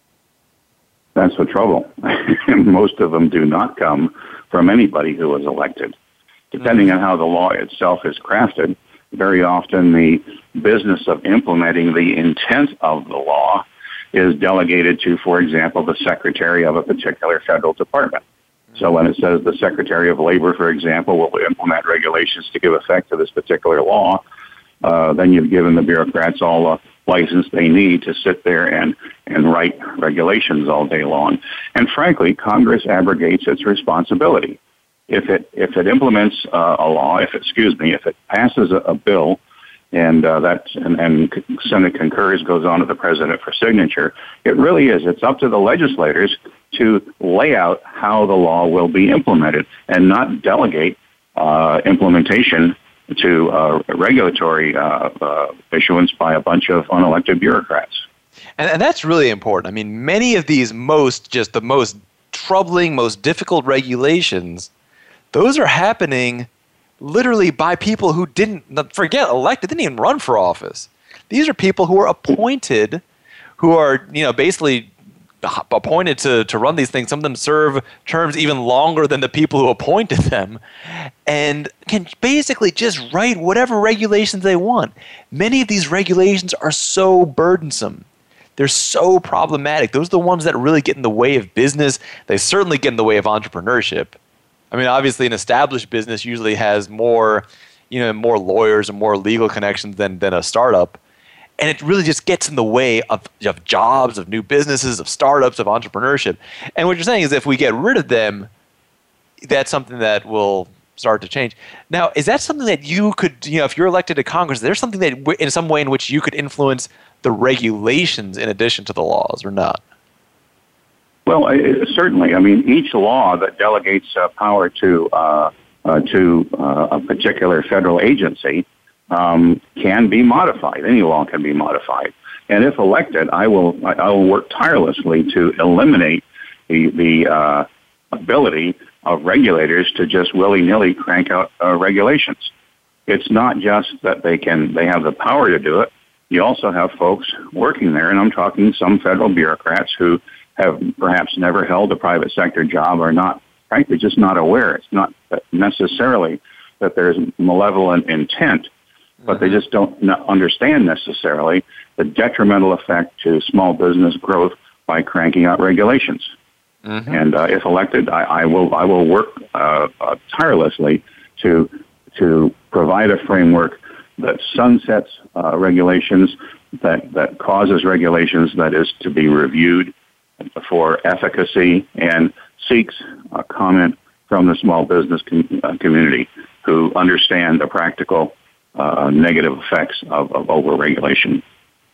That's the trouble. Most of them do not come from anybody who was elected. Depending mm-hmm. on how the law itself is crafted, very often the business of implementing the intent of the law is delegated to, for example, the secretary of a particular federal department. So when it says the Secretary of Labor, for example, will implement regulations to give effect to this particular law, uh, then you've given the bureaucrats all the license they need to sit there and, and write regulations all day long. And frankly, Congress abrogates its responsibility. If it if it implements uh, a law, if it, excuse me, if it passes a, a bill, and uh, that and, and Senate concurs, goes on to the president for signature, it really is. It's up to the legislators to lay out how the law will be implemented and not delegate uh, implementation to uh, regulatory uh, uh, issuance by a bunch of unelected bureaucrats. And, and that's really important. I mean, many of these most, just the most troubling, most difficult regulations, those are happening literally by people who didn't, forget elected, didn't even run for office. These are people who are appointed, who are, you know, basically appointed to, to run these things. Some of them serve terms even longer than the people who appointed them, and can basically just write whatever regulations they want. Many of these regulations are so burdensome. They're so problematic. Those are the ones that really get in the way of business. They certainly get in the way of entrepreneurship. I mean, obviously, an established business usually has more, you know, more lawyers and more legal connections than, than a startup. And it really just gets in the way of, of jobs, of new businesses, of startups, of entrepreneurship. And what you're saying is if we get rid of them, that's something that will start to change. Now, is that something that you could, you know, if you're elected to Congress, is there something that w- in some way in which you could influence the regulations in addition to the laws or not? Well, uh, certainly. I mean, each law that delegates uh, power to uh, uh, to uh, a particular federal agency um, can be modified. Any law can be modified. And if elected, I will I will work tirelessly to eliminate the the uh, ability of regulators to just willy-nilly crank out uh, regulations. It's not just that they can they have the power to do it. You also have folks working there, and I'm talking some federal bureaucrats who have perhaps never held a private sector job or not, frankly, just not aware. It's not necessarily that there's malevolent intent, but they just don't understand necessarily the detrimental effect to small business growth by cranking out regulations. Mm-hmm. And uh, if elected, I, I will I will work uh, uh, tirelessly to to provide a framework that sunsets uh, regulations, that that causes regulations that is to be reviewed for efficacy and seeks a comment from the small business com- uh, community who understand the practical uh, negative effects of, of over-regulation.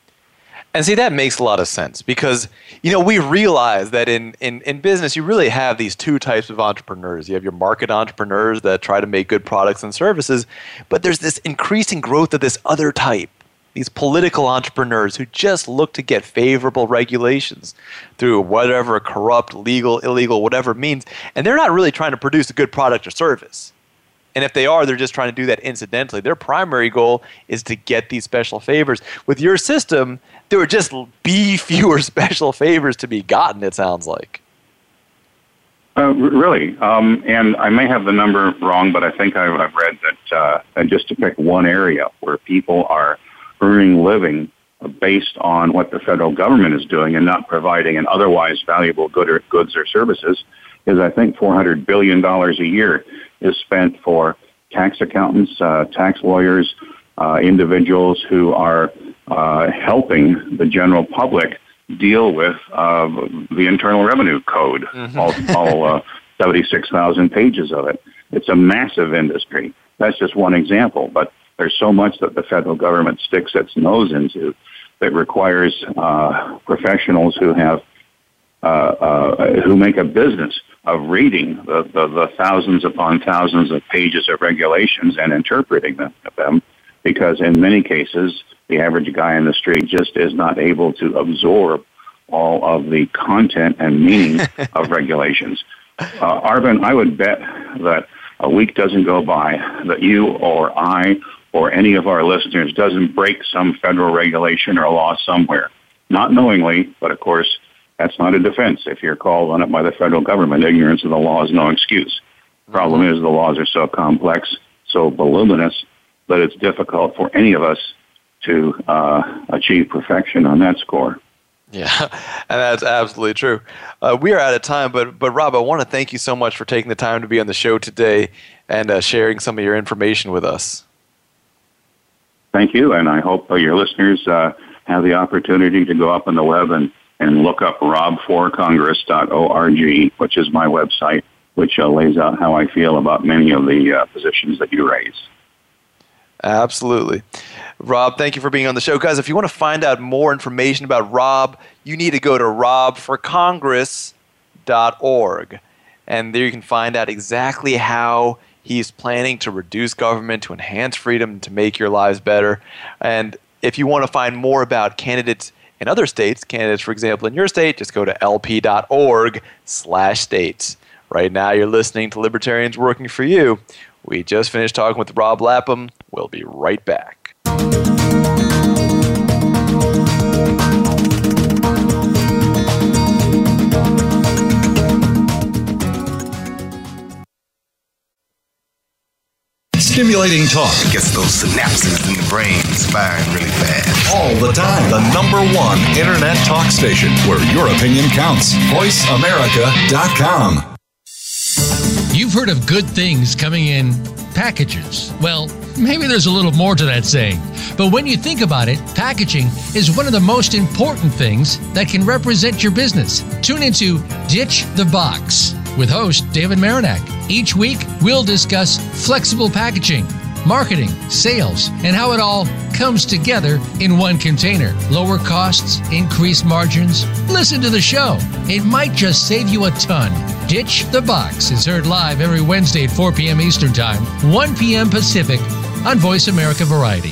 And see, that makes a lot of sense because, you know, we realize that in, in, in business, you really have these two types of entrepreneurs. You have your market entrepreneurs that try to make good products and services, but there's this increasing growth of this other type, these political entrepreneurs who just look to get favorable regulations through whatever corrupt, legal, illegal, whatever means, and they're not really trying to produce a good product or service. And if they are, they're just trying to do that incidentally. Their primary goal is to get these special favors. With your system, there would just be fewer special favors to be gotten, it sounds like. Uh, really. Um, and I may have the number wrong, but I think I've, I've read that, uh, and just to pick one area where people are earning living based on what the federal government is doing and not providing an otherwise valuable good or, goods or services, is I think four hundred billion dollars a year is spent for tax accountants, uh, tax lawyers, uh, individuals who are uh, helping the general public deal with uh, the Internal Revenue Code, mm-hmm. all, all uh, seventy-six thousand pages of it. It's a massive industry. That's just one example, but there's so much that the federal government sticks its nose into that requires uh, professionals who have uh, uh, who make a business of reading the, the, the thousands upon thousands of pages of regulations and interpreting them, them, because in many cases, the average guy in the street just is not able to absorb all of the content and meaning of regulations. Uh, Arvin, I would bet that a week doesn't go by that you or I or any of our listeners doesn't break some federal regulation or law somewhere. Not knowingly, but of course, that's not a defense. If you're called on it by the federal government, ignorance of the law is no excuse. The problem is the laws are so complex, so voluminous, that it's difficult for any of us to uh, achieve perfection on that score. Yeah, and that's absolutely true. Uh, we are out of time, but but Rob, I want to thank you so much for taking the time to be on the show today and uh, sharing some of your information with us. Thank you, and I hope uh, your listeners uh, have the opportunity to go up on the web and, and look up rob for congress dot org, which is my website, which uh, lays out how I feel about many of the uh, positions that you raise. Absolutely. Rob, thank you for being on the show. Guys, if you want to find out more information about Rob, you need to go to rob for congress dot org. And there you can find out exactly how he's planning to reduce government, to enhance freedom, to make your lives better. And if you want to find more about candidates in other states, candidates, for example, in your state, just go to lp.org slash states. Right now, you're listening to Libertarians Working for You. We just finished talking with Rob Lapham. We'll be right back. Stimulating talk gets those synapses in the brain firing really fast. All the time. The number one internet talk station where your opinion counts. voice america dot com. You've heard of good things coming in packages. Well, maybe there's a little more to that saying. But when you think about it, packaging is one of the most important things that can represent your business. Tune into Ditch the Box with host David Marinak. Each week, we'll discuss flexible packaging, marketing, sales, and how it all comes together in one container. Lower costs, increased margins. Listen to the show. It might just save you a ton. Ditch the Box is heard live every Wednesday at four p.m. Eastern Time, one p.m. Pacific on Voice America Variety.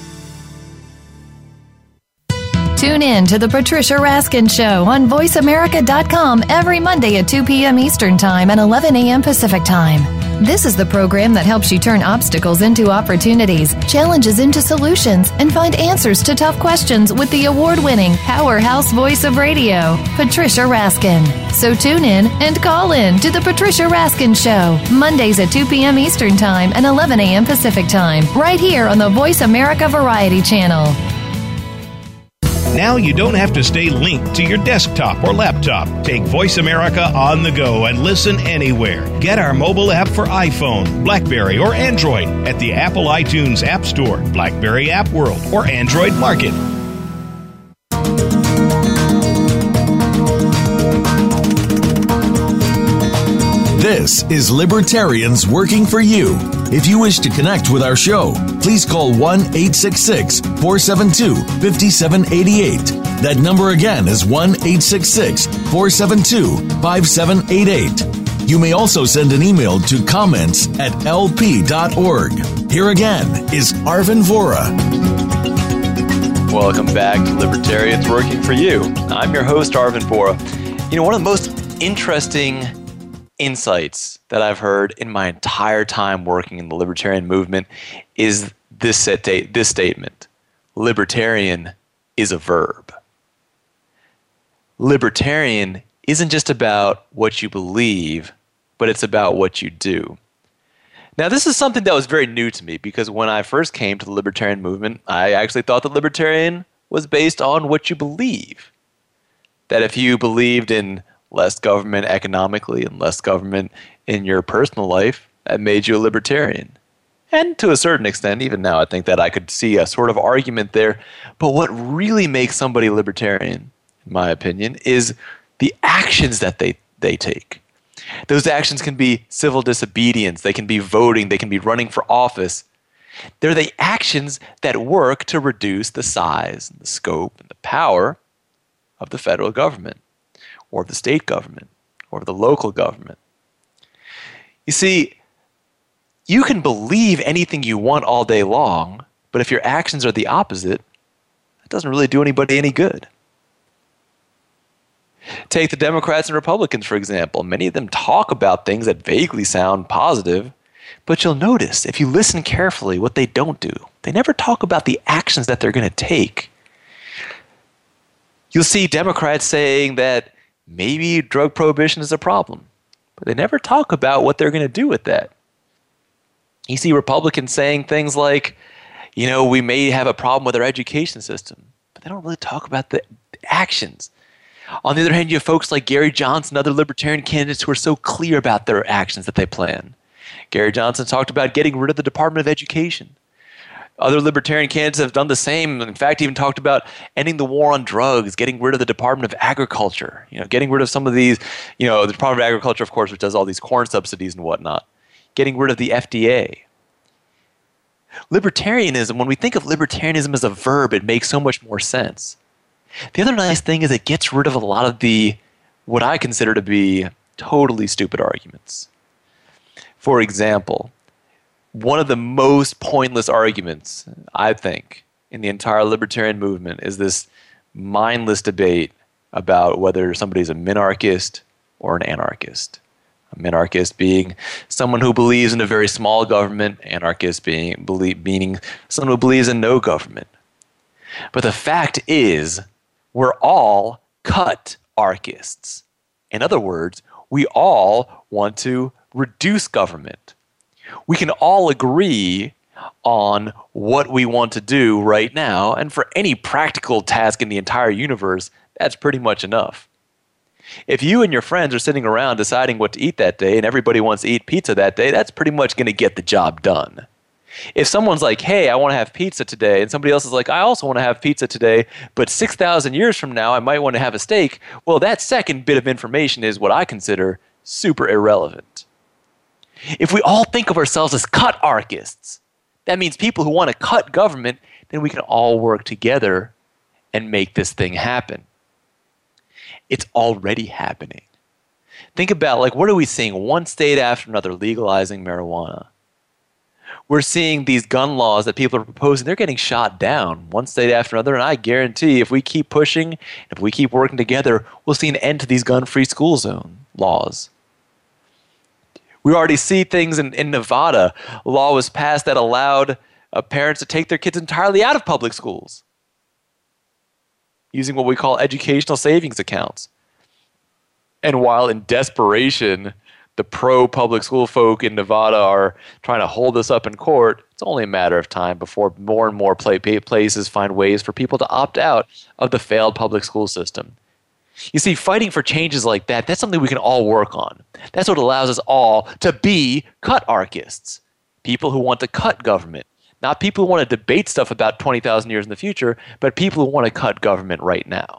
Tune in to the Patricia Raskin Show on voice america dot com every Monday at two p.m. Eastern Time and eleven a.m. Pacific Time. This is the program that helps you turn obstacles into opportunities, challenges into solutions, and find answers to tough questions with the award-winning powerhouse voice of radio, Patricia Raskin. So tune in and call in to the Patricia Raskin Show, Mondays at two p.m. Eastern Time and eleven a.m. Pacific Time, right here on the Voice America Variety Channel. Now you don't have to stay linked to your desktop or laptop. Take Voice America on the go and listen anywhere. Get our mobile app for iPhone, BlackBerry, or Android at the Apple iTunes App Store, BlackBerry App World, or Android Market. This is Libertarians Working for You. If you wish to connect with our show, please call one eight six six, four seven two, five seven eight eight. That number again is one eight six six, four seven two, five seven eight eight. You may also send an email to comments at l p dot org. Here again is Arvin Vohra. Welcome back to Libertarians Working for You. I'm your host, Arvin Vohra. You know, one of the most interesting insights that I've heard in my entire time working in the libertarian movement is this set date, this statement: libertarian is a verb. Libertarian isn't just about what you believe, but it's about what you do. Now, this is something that was very new to me, because when I first came to the libertarian movement, I actually thought that libertarian was based on what you believe. That if you believed in less government economically and less government in your personal life, that made you a libertarian. And to a certain extent, even now, I think that I could see a sort of argument there. But what really makes somebody libertarian, in my opinion, is the actions that they, they take. Those actions can be civil disobedience, they can be voting, they can be running for office. They're the actions that work to reduce the size, and the scope, and the power of the federal government, or the state government, or the local government. You see, you can believe anything you want all day long, but if your actions are the opposite, that doesn't really do anybody any good. Take the Democrats and Republicans, for example. Many of them talk about things that vaguely sound positive, but you'll notice, if you listen carefully, what they don't do. They never talk about the actions that they're going to take. You'll see Democrats saying that maybe drug prohibition is a problem, but they never talk about what they're going to do with that. You see Republicans saying things like, you know, we may have a problem with our education system, but they don't really talk about the actions. On the other hand, you have folks like Gary Johnson, other libertarian candidates who are so clear about their actions that they plan. Gary Johnson talked about getting rid of the Department of Education. Other libertarian candidates have done the same. In fact, even talked about ending the war on drugs, getting rid of the Department of Agriculture, you know, getting rid of some of these, you know, the Department of Agriculture, of course, which does all these corn subsidies and whatnot, getting rid of the F D A. Libertarianism, when we think of libertarianism as a verb, it makes so much more sense. The other nice thing is it gets rid of a lot of the, what I consider to be totally stupid arguments. For example, one of the most pointless arguments, I think, in the entire libertarian movement is this mindless debate about whether somebody's a minarchist or an anarchist. A minarchist being someone who believes in a very small government, anarchist being believe, meaning someone who believes in no government. But the fact is, we're all cut-archists. In other words, we all want to reduce government. We can all agree on what we want to do right now, and for any practical task in the entire universe, that's pretty much enough. If you and your friends are sitting around deciding what to eat that day, and everybody wants to eat pizza that day, that's pretty much going to get the job done. If someone's like, hey, I want to have pizza today, and somebody else is like, I also want to have pizza today, but six thousand years from now, I might want to have a steak, well, that second bit of information is what I consider super irrelevant. If we all think of ourselves as cut archists, that means people who want to cut government, then we can all work together and make this thing happen. It's already happening. Think about, like, what are we seeing one state after another legalizing marijuana? We're seeing these gun laws that people are proposing, they're getting shot down one state after another, and I guarantee if we keep pushing, if we keep working together, we'll see an end to these gun-free school zone laws. We already see things in, in Nevada. A law was passed that allowed uh, parents to take their kids entirely out of public schools using what we call educational savings accounts. And while in desperation, the pro-public school folk in Nevada are trying to hold this up in court, it's only a matter of time before more and more play, places find ways for people to opt out of the failed public school system. You see, fighting for changes like that, that's something we can all work on. That's what allows us all to be cut archists, people who want to cut government. Not people who want to debate stuff about twenty thousand years in the future, but people who want to cut government right now.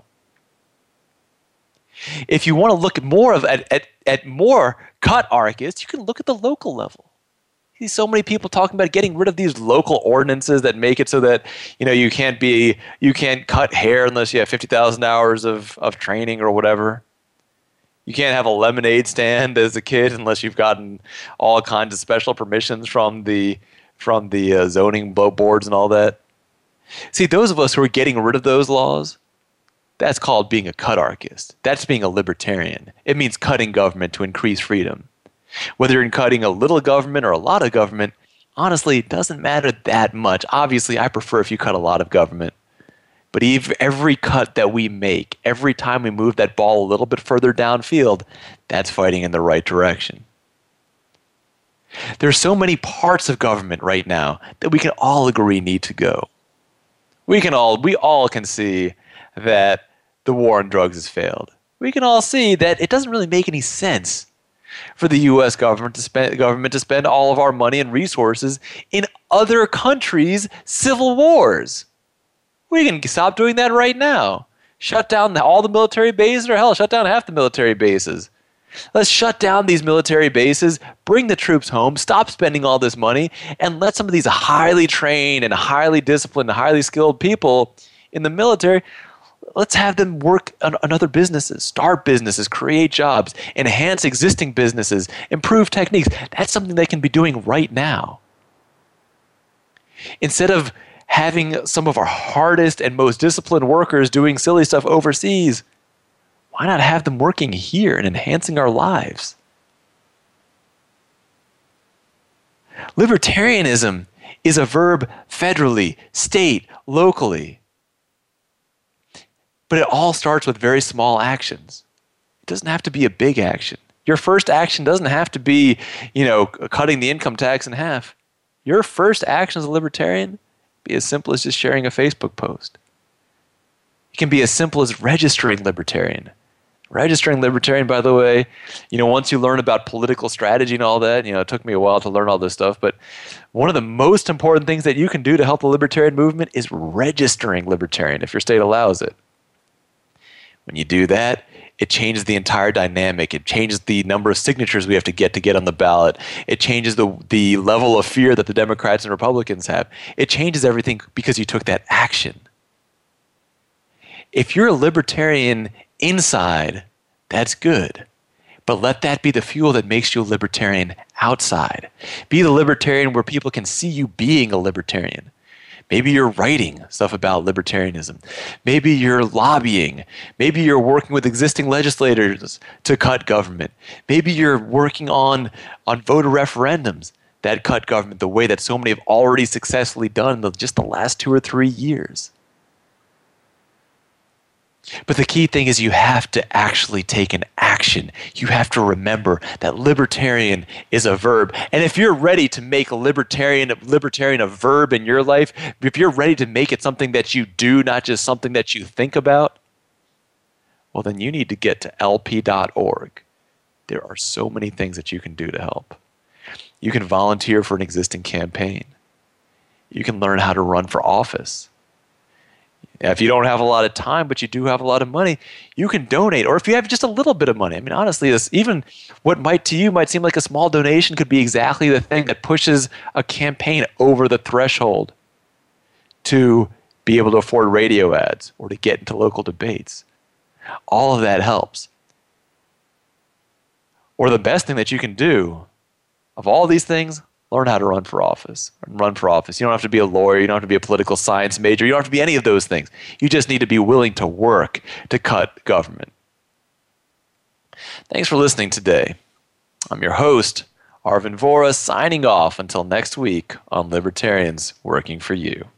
If you want to look at more of at, at, at more cut archists, you can look at the local level. You see so many people talking about getting rid of these local ordinances that make it so that, you know, you can't be you can't cut hair unless you have fifty thousand hours of, of training or whatever. You can't have a lemonade stand as a kid unless you've gotten all kinds of special permissions from the from the uh, zoning boards and all that. See, those of us who are getting rid of those laws, that's called being a cut archist. That's being a libertarian. It means cutting government to increase freedom. Whether you're cutting a little government or a lot of government, honestly, it doesn't matter that much. Obviously, I prefer if you cut a lot of government. But every cut that we make, every time we move that ball a little bit further downfield, that's fighting in the right direction. There's so many parts of government right now that we can all agree need to go. We can all, we all can see that the war on drugs has failed. We can all see that it doesn't really make any sense for the U S government to spend government to spend all of our money and resources in other countries' civil wars. We can stop doing that right now. Shut down all the military bases, or hell, shut down half the military bases. Let's shut down these military bases, bring the troops home, stop spending all this money, and let some of these highly trained and highly disciplined, highly skilled people in the military, let's have them work on, on other businesses, start businesses, create jobs, enhance existing businesses, improve techniques. That's something they can be doing right now. Instead of having some of our hardest and most disciplined workers doing silly stuff overseas, why not have them working here and enhancing our lives? Libertarianism is a verb federally, state, locally. But it all starts with very small actions. It doesn't have to be a big action. Your first action doesn't have to be, you know, cutting the income tax in half. Your first action as a libertarian be as simple as just sharing a Facebook post. It can be as simple as registering libertarian. Registering libertarian, by the way, you know, once you learn about political strategy and all that, you know, it took me a while to learn all this stuff, but one of the most important things that you can do to help the libertarian movement is registering libertarian if your state allows it. When you do that, it changes the entire dynamic. It changes the number of signatures we have to get to get on the ballot. It changes the the level of fear that the Democrats and Republicans have. It changes everything because you took that action. If you're a libertarian inside, that's good. But let that be the fuel that makes you a libertarian outside. Be the libertarian where people can see you being a libertarian. Maybe you're writing stuff about libertarianism. Maybe you're lobbying. Maybe you're working with existing legislators to cut government. Maybe you're working on, on voter referendums that cut government the way that so many have already successfully done in just the last two or three years. But the key thing is you have to actually take an action. You have to remember that libertarian is a verb. And if you're ready to make a libertarian, libertarian a verb in your life, if you're ready to make it something that you do, not just something that you think about, well, then you need to get to L P dot org. There are so many things that you can do to help. You can volunteer for an existing campaign. You can learn how to run for office. If you don't have a lot of time, but you do have a lot of money, you can donate. Or if you have just a little bit of money, I mean, honestly, this, even what might to you might seem like a small donation could be exactly the thing that pushes a campaign over the threshold to be able to afford radio ads or to get into local debates. All of that helps. Or the best thing that you can do of all these things, learn how to run for office. Run for office. You don't have to be a lawyer. You don't have to be a political science major. You don't have to be any of those things. You just need to be willing to work to cut government. Thanks for listening today. I'm your host, Arvin Vohra, signing off until next week on Libertarians Working for You.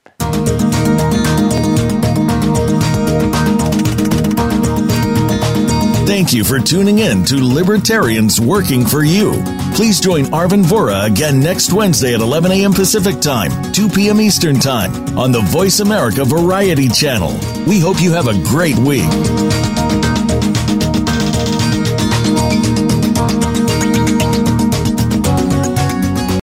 Thank you for tuning in to Libertarians Working for You. Please join Arvin Vohra again next Wednesday at eleven a.m. Pacific Time, two p.m. Eastern Time on the Voice America Variety Channel. We hope you have a great week.